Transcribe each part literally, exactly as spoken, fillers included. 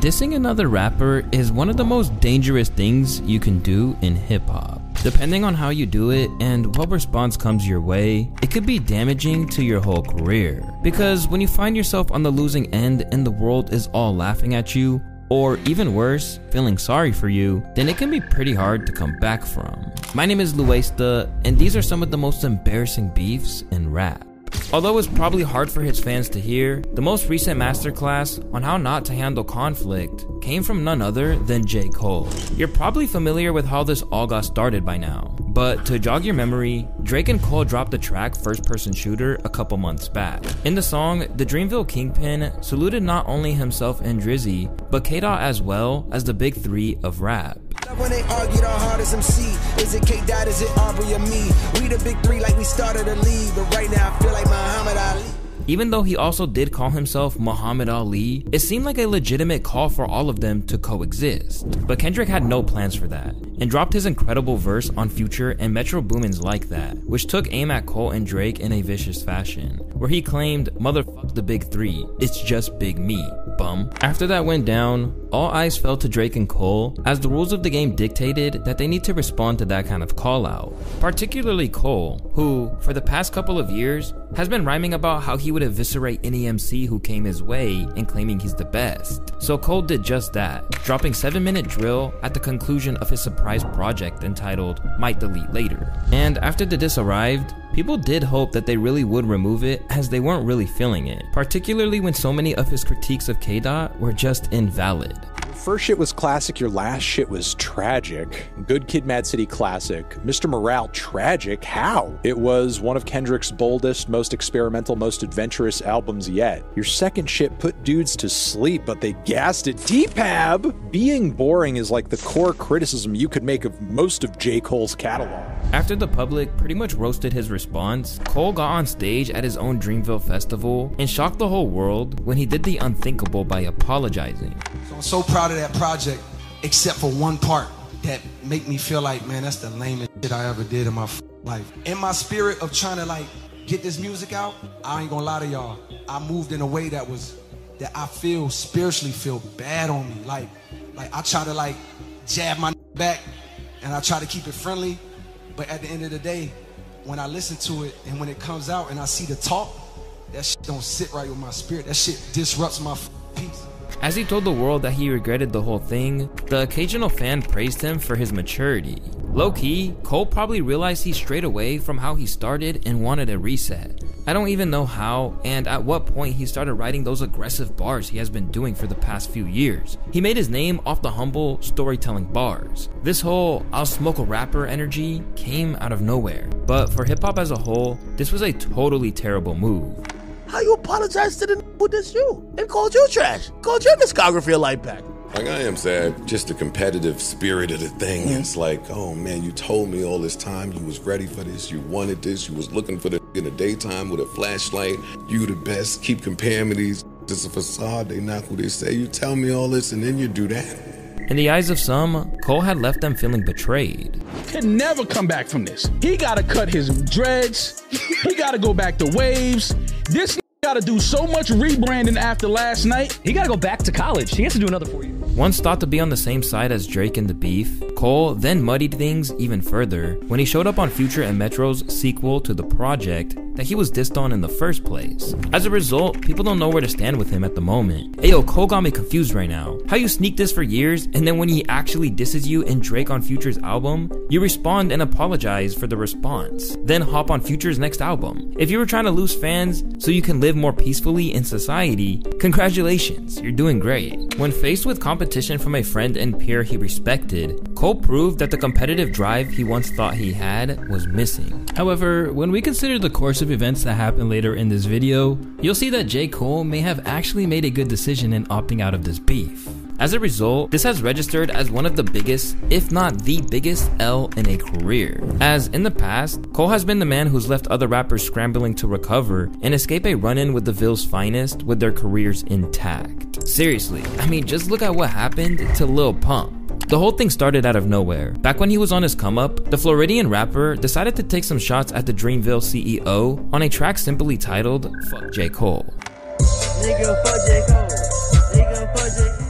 Dissing another rapper is one of the most dangerous things you can do in hip-hop. Depending on how you do it and what response comes your way, it could be damaging to your whole career. Because when you find yourself on the losing end and the world is all laughing at you, or even worse, feeling sorry for you, then it can be pretty hard to come back from. My name is Luesta, and these are some of the most embarrassing beefs in rap. Although it's probably hard for his fans to hear, the most recent masterclass on how not to handle conflict came from none other than J. Cole. You're probably familiar with how this all got started by now, but to jog your memory, Drake and Cole dropped the track First Person Shooter a couple months back. In the song, the Dreamville Kingpin saluted not only himself and Drizzy, but K-Dot as well as the big three of rap. When they argue the hardest M C, is it K-Dot, is it Aubrey or me? We the big three like we started a league, but right now I feel like Muhammad Ali. Even though he also did call himself Muhammad Ali, it seemed like a legitimate call for all of them to coexist. But Kendrick had no plans for that, and dropped his incredible verse on Future and Metro Boomin's Like That, which took aim at Cole and Drake in a vicious fashion, where he claimed, "Motherfuck the big three, it's just big me, bum." After that went down, all eyes fell to Drake and Cole, as the rules of the game dictated that they need to respond to that kind of call out. Particularly Cole, who, for the past couple of years, has been rhyming about how he would eviscerate any M C who came his way and claiming he's the best. So Cole did just that, dropping seven minute drill at the conclusion of his surprise project entitled Might Delete Later. And after the diss arrived, people did hope that they really would remove it, as they weren't really feeling it, particularly when so many of his critiques of K-Dot were just invalid. First shit was classic, your last shit was tragic. Good Kid, Mad City classic. Mister Morale, tragic? How? It was one of Kendrick's boldest, most experimental, most adventurous albums yet. Your second shit put dudes to sleep, but they gassed it. D-Pab! Being boring is like the core criticism you could make of most of J. Cole's catalog. After the public pretty much roasted his response, Cole got on stage at his own Dreamville festival and shocked the whole world when he did the unthinkable by apologizing. So I'm so proud of that project, except for one part that make me feel like, man, that's the lamest shit I ever did in my life. In my spirit of trying to like get this music out, I ain't gonna lie to y'all, I moved in a way that was, that I feel spiritually feel bad on me. Like, like I try to like jab my back and I try to keep it friendly. But at the end of the day, when I listen to it and when it comes out and I see the talk, that shit don't sit right with my spirit. That shit disrupts my peace. As he told the world that he regretted the whole thing, the occasional fan praised him for his maturity. Low-key, Cole probably realized he strayed away from how he started and wanted a reset. I don't even know how and at what point he started writing those aggressive bars he has been doing for the past few years. He made his name off the humble storytelling bars. This whole "I'll smoke a rapper" energy came out of nowhere. But for hip-hop as a whole, this was a totally terrible move. How you apologize to the n- who dissed you and called you trash? Called your discography a light pack. Like, I am sad, just the competitive spirit of the thing. Mm-hmm. It's like, oh man, you told me all this time you was ready for this, you wanted this, you was looking for the in the daytime with a flashlight, you the best, keep comparing me to these, it's a facade, they not who they say. You tell me all this and then you do that. In the eyes of some, Cole had left them feeling betrayed. Can never come back from this. He gotta cut his dreads, he gotta go back to waves, this gotta do so much rebranding after last night. He gotta go back to college. He has to do another four years. Once thought to be on the same side as Drake in the beef, Cole then muddied things even further when he showed up on Future and Metro's sequel to The Project that he was dissed on in the first place. As a result, people don't know where to stand with him at the moment. Ayo, Cole got me confused right now. How you sneak this for years and then when he actually disses you in Drake on Future's album, you respond and apologize for the response, then hop on Future's next album. If you were trying to lose fans so you can live more peacefully in society, congratulations, you're doing great. When faced with competition from a friend and peer he respected, Cole proved that the competitive drive he once thought he had was missing. However, when we consider the course of events that happen later in this video, you'll see that J. Cole may have actually made a good decision in opting out of this beef. As a result, this has registered as one of the biggest, if not the biggest, L in a career. As in the past, Cole has been the man who's left other rappers scrambling to recover and escape a run-in with the Ville's finest with their careers intact. Seriously, I mean, just look at what happened to Lil Pump. The whole thing started out of nowhere. Back when he was on his come up, the Floridian rapper decided to take some shots at the Dreamville C E O on a track simply titled Fuck J. Cole. Nigga, fuck J. Cole. Nigga, fuck J.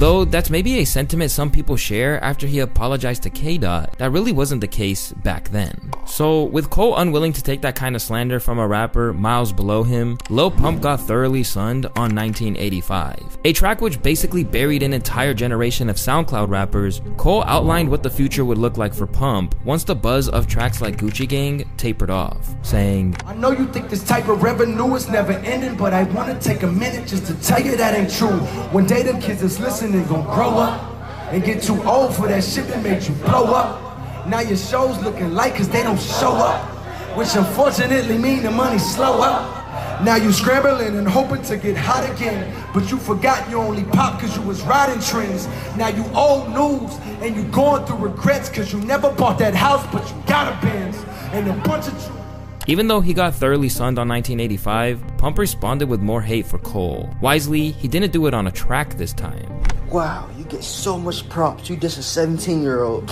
Though that's maybe a sentiment some people share after he apologized to K-Dot, that really wasn't the case back then. So with Cole unwilling to take that kind of slander from a rapper miles below him, Lil Pump got thoroughly sunned on nineteen eighty-five. A track which basically buried an entire generation of SoundCloud rappers, Cole outlined what the future would look like for Pump once the buzz of tracks like Gucci Gang tapered off, saying, I know you think this type of revenue is never ending, but I wanna take a minute just to tell you that ain't true. One day them kids that's listening gon' grow up and get too old for that shit that made you blow up. Now your show's looking light cause they don't show up, which unfortunately mean the money slow up. Now you scrambling and hoping to get hot again, but you forgot you only pop cause you was riding trends. Now you old news and you going through regrets cause you never bought that house but you got a Benz and a bunch of you. Even though he got thoroughly sunned on nineteen eighty-five, Pump responded with more hate for Cole. Wisely, he didn't do it on a track this time. Wow, you get so much props. You just a seventeen year old.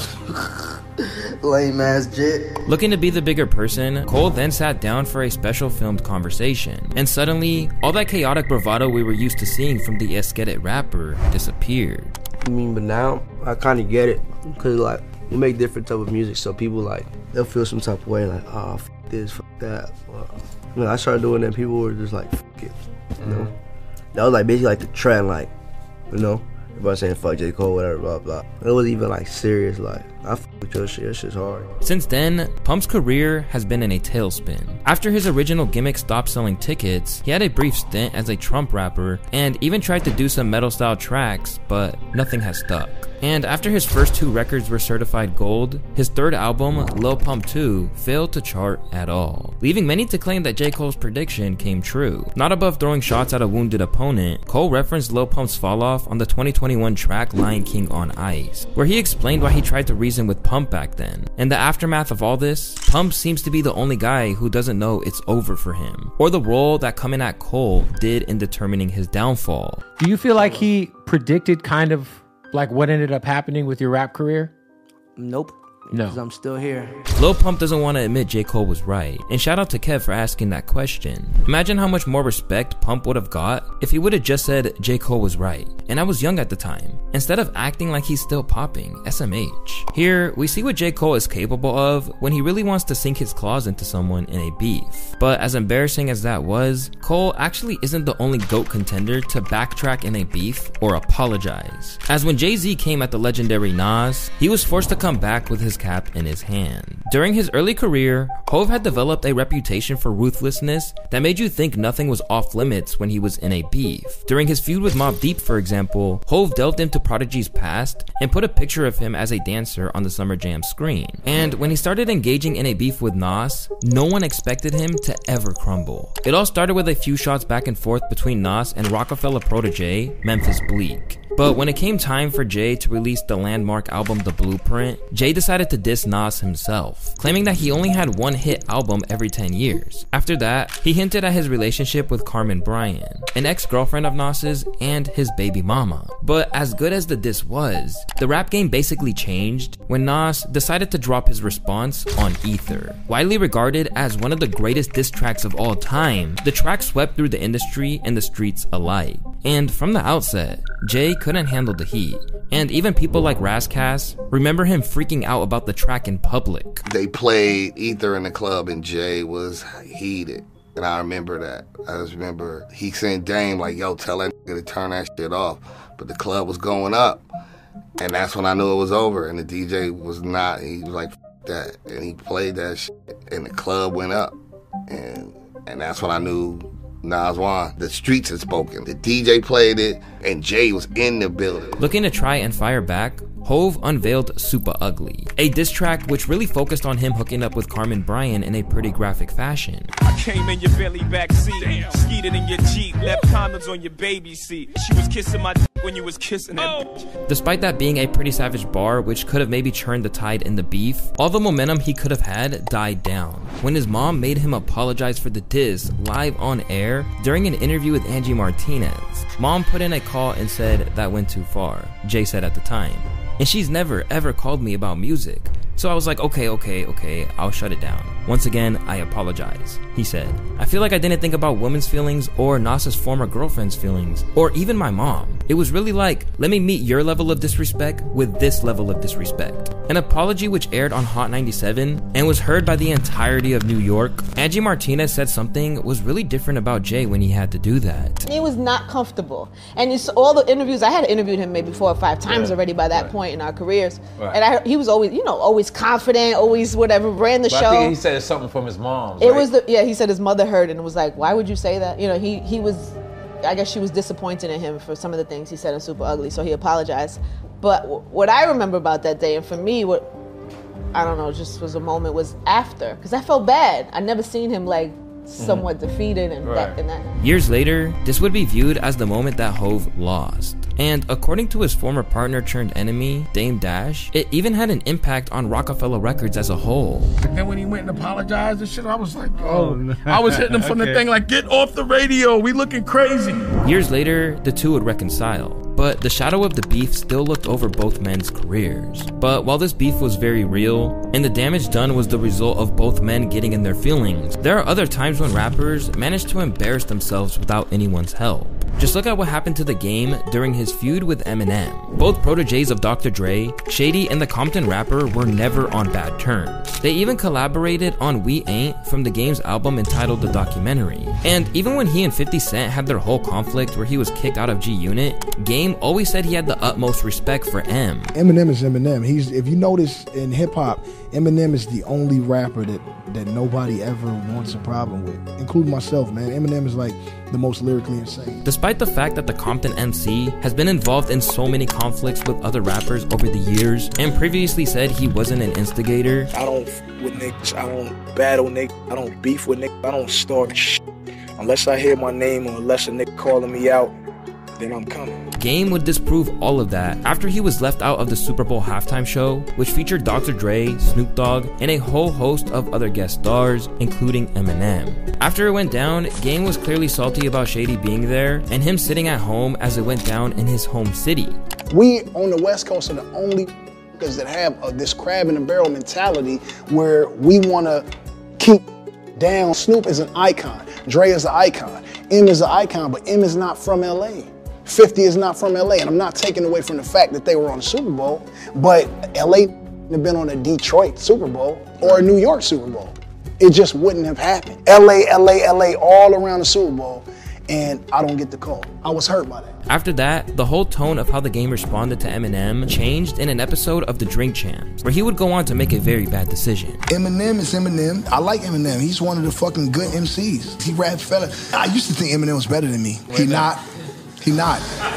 Lame ass jit. Looking to be the bigger person, Cole then sat down for a special filmed conversation. And suddenly, all that chaotic bravado we were used to seeing from the Let's Get It rapper disappeared. I mean, but now, I kinda get it. Cause like, we make different type of music, so people like, they'll feel some type of way, like, oh, f this, f that. Well, you know, I started doing that, people were just like, f it, you know? Mm-hmm. That was like basically like the trend, like, you know? Everybody saying fuck J. Cole, whatever, blah, blah. It wasn't even like serious, like, I f with your shit, that shit's hard. Since then, Pump's career has been in a tailspin. After his original gimmick stopped selling tickets, he had a brief stint as a Trump rapper and even tried to do some metal style tracks, but nothing has stuck. And after his first two records were certified gold, his third album, Lil Pump two, failed to chart at all, leaving many to claim that J. Cole's prediction came true. Not above throwing shots at a wounded opponent, Cole referenced Lil Pump's falloff on the twenty twenty-one track Lion King on Ice, where he explained why he tried to reason with Pump back then. In the aftermath of all this, Pump seems to be the only guy who doesn't know it's over for him, or the role that coming at Cole did in determining his downfall. Do you feel like he predicted kind of like what ended up happening with your rap career? Nope. No. Because I'm still here. Lil Pump doesn't want to admit J. Cole was right, and shout out to Kev for asking that question. Imagine how much more respect Pump would have got if he would have just said J. Cole was right, and I was young at the time, instead of acting like he's still popping, S M H. Here, we see what J. Cole is capable of when he really wants to sink his claws into someone in a beef. But as embarrassing as that was, Cole actually isn't the only GOAT contender to backtrack in a beef or apologize. As when Jay-Z came at the legendary Nas, he was forced to come back with his cap in his hand. During his early career, Hov had developed a reputation for ruthlessness that made you think nothing was off limits when he was in a beef. During his feud with Mobb Deep, for example, Hov delved into Prodigy's past and put a picture of him as a dancer on the Summer Jam screen. And when he started engaging in a beef with Nas, no one expected him to ever crumble. It all started with a few shots back and forth between Nas and Rockefeller protege, Memphis Bleek. But when it came time for Jay to release the landmark album The Blueprint, Jay decided to diss Nas himself, claiming that he only had one hit album every ten years. After that, he hinted at his relationship with Carmen Bryan, an ex-girlfriend of Nas's and his baby mama. But as good as the diss was, the rap game basically changed when Nas decided to drop his response on Ether. Widely regarded as one of the greatest diss tracks of all time, the track swept through the industry and the streets alike. And from the outset, Jay couldn't handle the heat. And even people like Razzcast remember him freaking out about the track in public. They played Ether in the club and Jay was heated. And I remember that. I just remember he sent Dame like, yo, tell that nigga to turn that shit off. But the club was going up. And that's when I knew it was over. And the D J was not, he was like, F that. And he played that shit and the club went up. And and that's when I knew Nas won. The streets had spoken. The D J played it, and Jay was in the building. Looking to try and fire back, Hov unveiled Super Ugly, a diss track which really focused on him hooking up with Carmen Bryan in a pretty graphic fashion. I came in your belly back seat, skeeted in your Jeep, left condoms on your baby seat. She was kissing my d when you was kissing that oh. bitch. Despite that being a pretty savage bar which could have maybe churned the tide in the beef, all the momentum he could have had died down when his mom made him apologize for the diss live on air during an interview with Angie Martinez. Mom put in a call and said that went too far, Jay said at the time. And she's never ever called me about music. So I was like, okay, okay, okay, I'll shut it down. Once again, I apologize, he said. I feel like I didn't think about women's feelings or Nas's former girlfriend's feelings, or even my mom. It was really like, let me meet your level of disrespect with this level of disrespect. An apology which aired on Hot ninety-seven and was heard by the entirety of New York. Angie Martinez said something was really different about Jay when he had to do that. He was not comfortable. And it's all the interviews, I had interviewed him maybe four or five times Yeah. already by that Right. point in our careers. Right. And I, he was always, you know, always confident, always whatever, ran the But show. I think he said something from his mom. It right? was the yeah. He said his mother heard and was like, "Why would you say that?" You know, he he was. I guess she was disappointed in him for some of the things he said in Super Ugly, so he apologized. But w- what I remember about that day, and for me, what I don't know, just was a moment was after, because I felt bad. I never seen him like somewhat defeated and that and that. Years later, this would be viewed as the moment that Hove lost. And according to his former partner turned enemy, Dame Dash, it even had an impact on Rockefeller Records as a whole. And then when he went and apologized and shit, I was like, oh, no. I was hitting him from the Okay. thing like, get off the radio, we looking crazy. Years later, the two would reconcile, but the shadow of the beef still looked over both men's careers. But while this beef was very real, and the damage done was the result of both men getting in their feelings, there are other times when rappers manage to embarrass themselves without anyone's help. Just look at what happened to The Game during his feud with Eminem. Both proteges of Doctor Dre, Shady and the Compton rapper were never on bad terms. They even collaborated on We Ain't from The Game's album entitled The Documentary. And even when he and fifty Cent had their whole conflict where he was kicked out of G Unit, Game always said he had the utmost respect for M. Eminem is Eminem. He's, if you notice in hip hop, Eminem is the only rapper that, that nobody ever wants a problem with, including myself, man. Eminem is like the most lyrically insane. Despite the fact that the Compton M C has been involved in so many conflicts with other rappers over the years and previously said he wasn't an instigator, I don't f with niggas, I don't battle niggas, I don't beef with niggas, I don't start shit. Unless I hear my name or unless a nigga calling me out, then I'm coming. Game would disprove all of that after he was left out of the Super Bowl halftime show, which featured Doctor Dre, Snoop Dogg, and a whole host of other guest stars, including Eminem. After it went down, Game was clearly salty about Shady being there and him sitting at home as it went down in his home city. We on the West Coast are the only niggas that have uh, this crab in the barrel mentality where we want to keep down. Snoop is an icon. Dre is an icon. M is an icon, but M is not from L A. fifty is not from L A, and I'm not taking away from the fact that they were on the Super Bowl, but L A have been on a Detroit Super Bowl or a New York Super Bowl. It just wouldn't have happened. L A, L A, L A, all around the Super Bowl, and I don't get the call. I was hurt by that. After that, the whole tone of how the Game responded to Eminem changed in an episode of The Drink Champs, where he would go on to make a very bad decision. Eminem is Eminem. I like Eminem. He's one of the fucking good M Cs. He raps better. I used to think Eminem was better than me. He not. He not.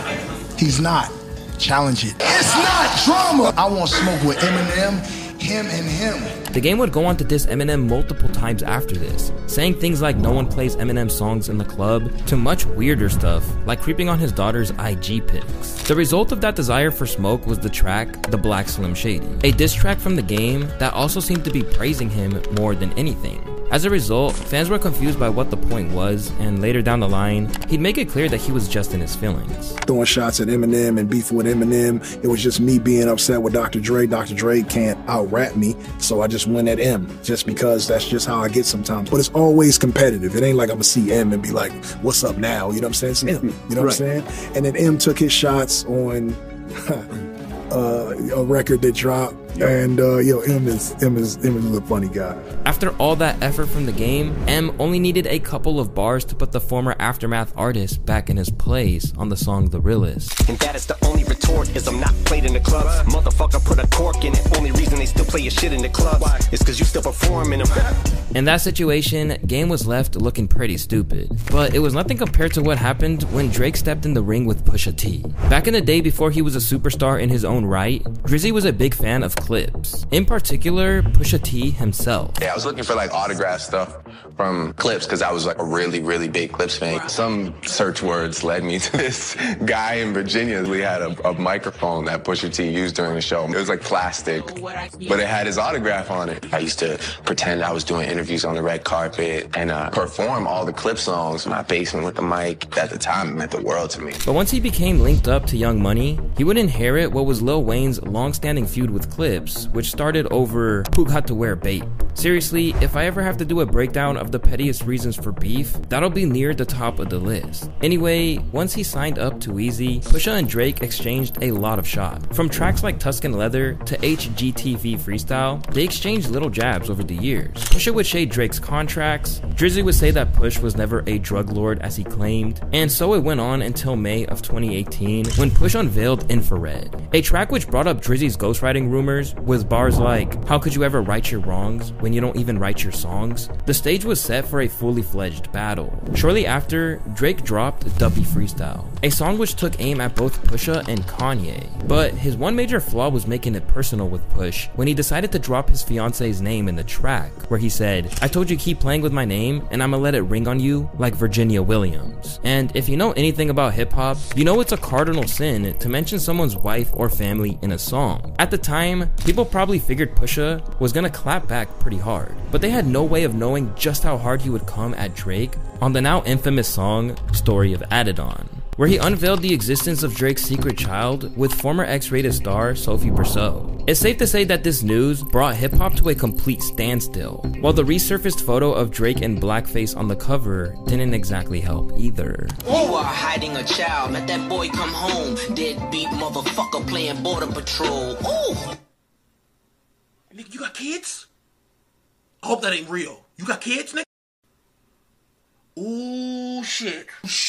He's not. Challenge it. It's not drama. I want smoke with Eminem, him and him. The Game would go on to diss Eminem multiple times after this, saying things like no one plays Eminem songs in the club, to much weirder stuff, like creeping on his daughter's I G pics. The result of that desire for smoke was the track, The Black Slim Shady, a diss track from The Game that also seemed to be praising him more than anything. As a result, fans were confused by what the point was, and later down the line, he'd make it clear that he was just in his feelings. Throwing shots at Eminem and beefing with Eminem. It was just me being upset with Doctor Dre. Doctor Dre can't out-rap me, so I just went at M, just because that's just how I get sometimes. But it's always competitive. It ain't like I'm gonna see M and be like, what's up now? You know what I'm saying? It's M, you know what I'm saying? And then M took his shots on uh, a record that dropped. And uh, yo, M is M is M is a funny guy. After all that effort from The Game, M only needed a couple of bars to put the former Aftermath artist back in his place on the song The Realest. And that is the only retort, is I'm not played in the club. Motherfucker put a cork in it. Only reason they still play your shit in the club is cause you still perform in them. In that situation, Game was left looking pretty stupid. But it was nothing compared to what happened when Drake stepped in the ring with Pusha T. Back in the day before he was a superstar in his own right, Drizzy was a big fan of Clips. In particular, Pusha T himself. Yeah, I was looking for like autograph stuff from Clips because I was like a really, really big Clips fan. Some search words led me to this guy in Virginia. We had a, a microphone that Pusha T used during the show. It was like plastic, but it had his autograph on it. I used to pretend I was doing interviews interviews on the red carpet and uh, perform all the Clip songs in my basement with the mic. At the time, it meant the world to me. But once he became linked up to Young Money, he would inherit what was Lil Wayne's long-standing feud with Clips, which started over who got to wear Bape. Seriously, if I ever have to do a breakdown of the pettiest reasons for beef, that'll be near the top of the list. Anyway, once he signed up to Weezy, Pusha and Drake exchanged a lot of shots. From tracks like Tuscan Leather to H G T V Freestyle, they exchanged little jabs over the years. Pusha would shade Drake's contracts, Drizzy would say that Push was never a drug lord as he claimed, and so it went on until May of twenty eighteen when Push unveiled Infrared, a track which brought up Drizzy's ghostwriting rumors with bars like, "How could you ever right your wrongs when you don't even write your songs?" The stage was set for a fully fledged battle. Shortly after, Drake dropped Duppy Freestyle, a song which took aim at both Pusha and Kanye. But his one major flaw was making it personal with Push when he decided to drop his fiance's name in the track, where he said, "I told you keep playing with my name and I'ma let it ring on you like Virginia Williams." And if you know anything about hip hop, you know it's a cardinal sin to mention someone's wife or family in a song. At the time, people probably figured Pusha was gonna clap back pretty hard, but they had no way of knowing just how hard he would come at Drake on the now infamous song Story of Adidon, where he unveiled the existence of Drake's secret child with former X-rated star Sophie Brousseau. It's safe to say that this news brought hip-hop to a complete standstill, while the resurfaced photo of Drake in blackface on the cover didn't exactly help either. You are hiding a child, let that boy come home. Deadbeat motherfucker playing border patrol. Ooh! Nigga, you got kids? I hope that ain't real. You got kids, nigga? Ooh, shit.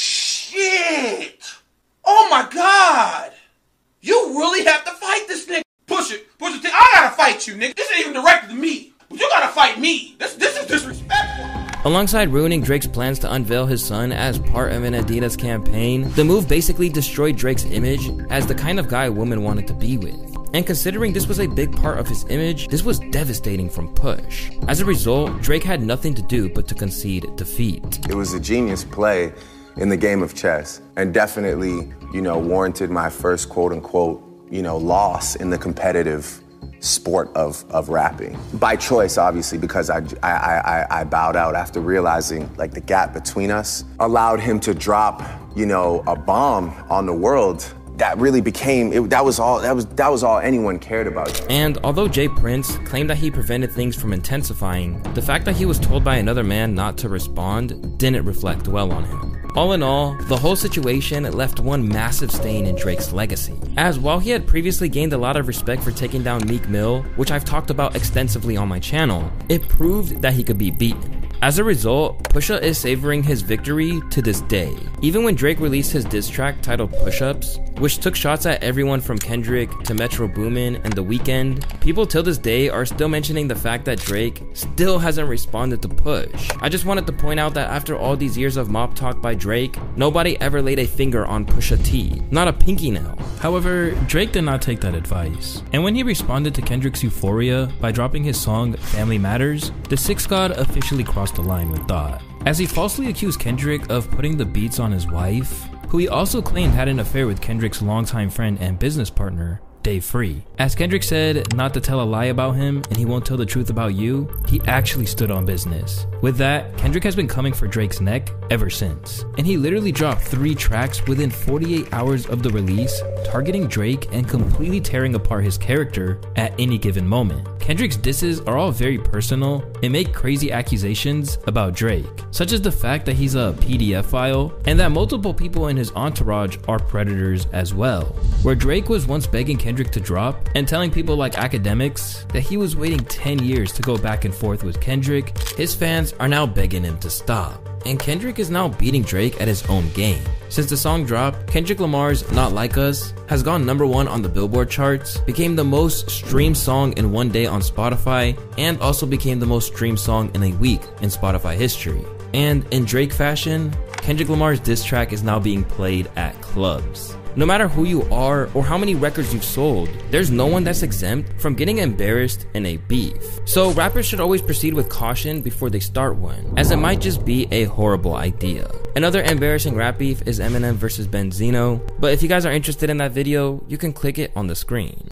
Shit! Oh my god! You really have to fight this nigga. Push it. Push it. I gotta fight you, nigga. This ain't even directed to me. But you gotta fight me. This, this is disrespectful. Alongside ruining Drake's plans to unveil his son as part of an Adidas campaign, the move basically destroyed Drake's image as the kind of guy women wanted to be with. And considering this was a big part of his image, this was devastating from Push. As a result, Drake had nothing to do but to concede defeat. It was a genius play in the game of chess, and definitely, you know, warranted my first quote-unquote, you know, loss in the competitive sport of, of rapping. By choice, obviously, because I, I, I, I bowed out after realizing, like, the gap between us allowed him to drop, you know, a bomb on the world that really became, it, that was all, that was, that was all anyone cared about. And although Jay Prince claimed that he prevented things from intensifying, the fact that he was told by another man not to respond didn't reflect well on him. All in all, the whole situation left one massive stain in Drake's legacy, as while he had previously gained a lot of respect for taking down Meek Mill, which I've talked about extensively on my channel, it proved that he could be beaten. As a result, Pusha is savoring his victory to this day. Even when Drake released his diss track titled Push-Ups, which took shots at everyone from Kendrick to Metro Boomin and The Weeknd, people till this day are still mentioning the fact that Drake still hasn't responded to Push. I just wanted to point out that after all these years of mop talk by Drake, nobody ever laid a finger on Pusha T, not a pinky nail. However, Drake did not take that advice, and when he responded to Kendrick's Euphoria by dropping his song Family Matters, the Six God officially crossed the line with thought, as he falsely accused Kendrick of putting the beats on his wife, who he also claimed had an affair with Kendrick's longtime friend and business partner, Dave Free. As Kendrick said not to tell a lie about him and he won't tell the truth about you, he actually stood on business. With that, Kendrick has been coming for Drake's neck ever since. And he literally dropped three tracks within forty-eight hours of the release, targeting Drake and completely tearing apart his character at any given moment. Kendrick's disses are all very personal and make crazy accusations about Drake, such as the fact that he's a P D F file and that multiple people in his entourage are predators as well. Where Drake was once begging Kendrick to drop and telling people like academics that he was waiting ten years to go back and forth with Kendrick, his fans are now begging him to stop. And Kendrick is now beating Drake at his own game. Since the song dropped, Kendrick Lamar's Not Like Us has gone number one on the Billboard charts, became the most streamed song in one day on Spotify, and also became the most streamed song in a week in Spotify history. And in Drake fashion, Kendrick Lamar's diss track is now being played at clubs. No matter who you are or how many records you've sold, there's no one that's exempt from getting embarrassed in a beef. So rappers should always proceed with caution before they start one, as it might just be a horrible idea. Another embarrassing rap beef is Eminem versus Benzino, but if you guys are interested in that video, you can click it on the screen.